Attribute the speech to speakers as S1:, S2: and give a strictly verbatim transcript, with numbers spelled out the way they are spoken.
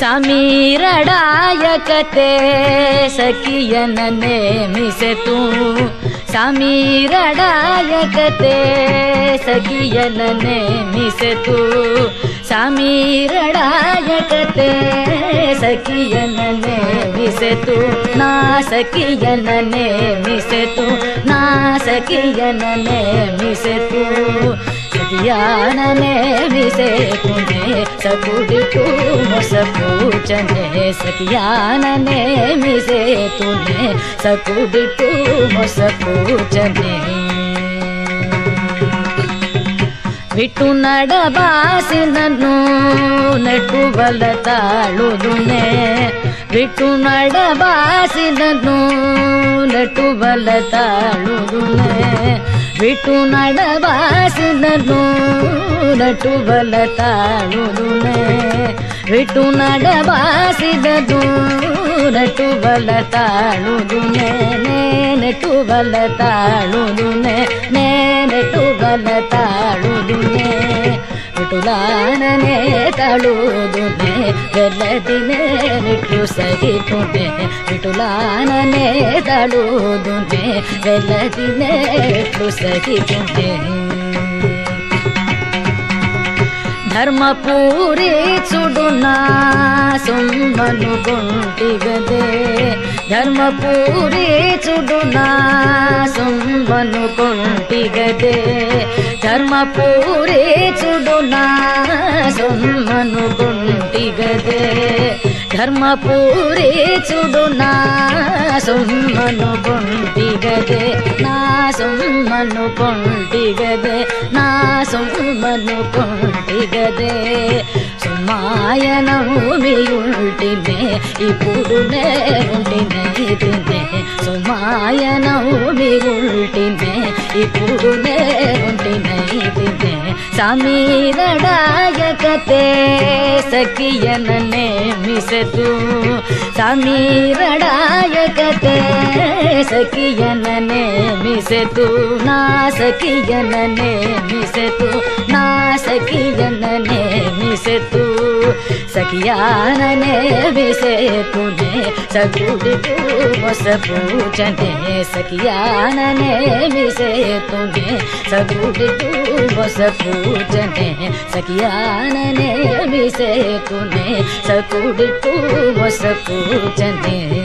S1: ಸಮೀರಡಾಯಕತೆ ಸಖಿಯನ ನೇಮಿಸೆತು ಸಮೀರಡಾಯಕತೆ ಸಖಿಯನ ನೇಮಿಸೆತು ಸಮೀರಡಾಯಕತೆ ಸಖಿಯನ ನೇಮಿಸೆತು ನಾ ಸಖಿಯನ ನೇಮಿಸೆತು ನಾ ಸಖಿಯನ ನೇಮಿಸೆತು ಸಖಿಯಾನ ನೇಮಿಸೆತು ಸಕುಡಿತು ಮೊಸ ಪೂಜನೆ ಸಖಿಯಾನ ನೇಮಿಸೆತು ಸಕುಡಿತು ಮೊಸ ಪೂಜನೆ ಬಿಟ್ಟು ನಡಬಾಸಿನನ್ನು ನೆಟ್ಟುಬಲ ತಾಳುದುನೆ ಬಿಟ್ಟು ನಡಬಾಸಿನನ್ನು ನೆಟ್ಟುಬಲ ತಾಳುದುನೆ ಬಿಟ್ಟು ನಡಬಾಸಿನನ್ನು ನಟುಬಲ ತಾಳುದುನೆ ಬಿಟ್ಟು ನಡಬಾಸಿದನು ನಟುಬಲ ತಾಳುದುನೆ ನೆಟುಬಲ ತಾಳುದುನೆ ನೇ ನೆಟುಬಲ ತಾಳುದುನೆ ವಿಟುಲಾನನೆ ತಾಳುದುನೆ ಬೆಲ್ಲದಿನೆ ನಿಟ್ಟು ಸಹಿತುನೆ ವಿಟುಲಾನನೆ ತಾಳುದುನೆ ಬೆಲ್ಲದಿನೆ ನಿಟ್ಟು ಸಹಿತುನೆ ಧರ್ಮಪೂರಿ ಚುಡುನಾ ಸುಮ್ಮನು ಗೊಂಟಿಗದೆ ಧರ್ಮಪೂರಿ ಚುಡುನಾ ಸುಮ್ಮನು ಗೊಂಟಿಗದೆ ಧರ್ಮಪೂರಿ ಚುಡುನಾ ಸುಮ್ಮನು ಗೊಂಟಿಗದೆ ಧರ್ಮಪೂರಿ ಚುಡುನಾ ಸುಮ್ಮನು ಗೊಂಟಿಗದೆ ನಾ ಸುಮ್ಮನು ಗೊಂಟಿಗದೆ ನಾ ಸುಮ್ಮನು ಗೊಂಟಿಗದೆ సుమాయనౌమియుంటినే ఇప్పుడునే ఉంటినే ఇదినే సుమాయనౌమియుంటినే ఇప్పుడునే ఉంటినే ఇదినే సమీరడాయకతే సఖియన ನೇಮಿಸೆತು ಸಮೀರಡಾಯಕತೆ ಸಖಿಯನ ನೇಮಿಸೆತು ನಾ ಸಖಿಯನ ನೇಮಿಸೆತು ನಾ ಸಖಿಯನ ನೇಮಿಸೆತು ಸಖಿಯಾನ ನೇಮಿಸೆತು ಸಗುಡಿತು ಮೊಸ ಪೂಜನೆ ಸಖಿಯಾನ ನೇಮಿಸೆತು ಸಗುಡಿತು ಮೊಸ ಪೂಜನೆ ಸಖಿಯಾನ ನೇಮಿಸೆತು ಸಗುಡಿತು ಮೊಸ ಪೂಜನೆ